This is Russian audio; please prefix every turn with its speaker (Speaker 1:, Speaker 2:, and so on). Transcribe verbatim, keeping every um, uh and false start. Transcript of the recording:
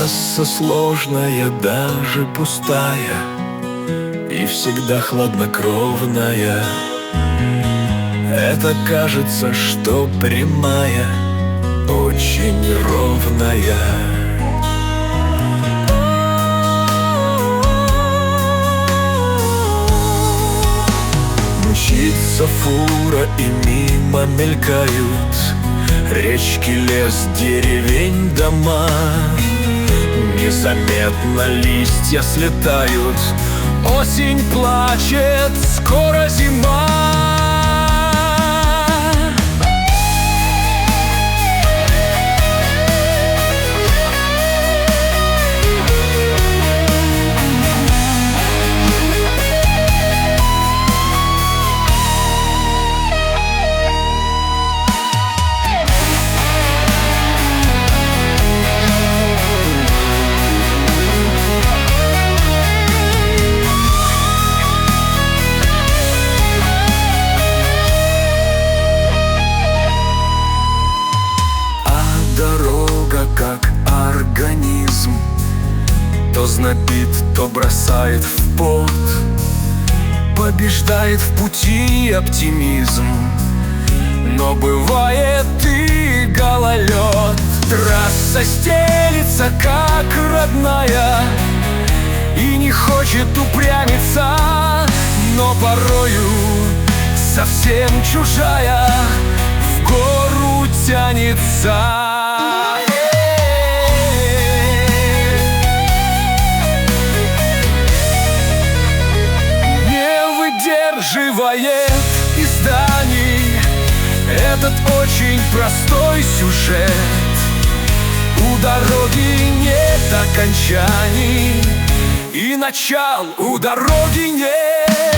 Speaker 1: Трасса сложная, даже пустая, и всегда хладнокровная. Это кажется, что прямая, очень ровная. Мчится фура, и мимо мелькают речки, лес, деревень, дома. Незаметно листья слетают, осень плачет, скоро зима. Как организм, то знобит, то бросает в пот. Побеждает в пути оптимизм, но бывает и гололед. Трасса стелится, как родная, и не хочет упрямиться, но порою совсем чужая в гору тянется. Выдерживает изданий этот очень простой сюжет. У дороги нет окончаний, и начал у дороги нет.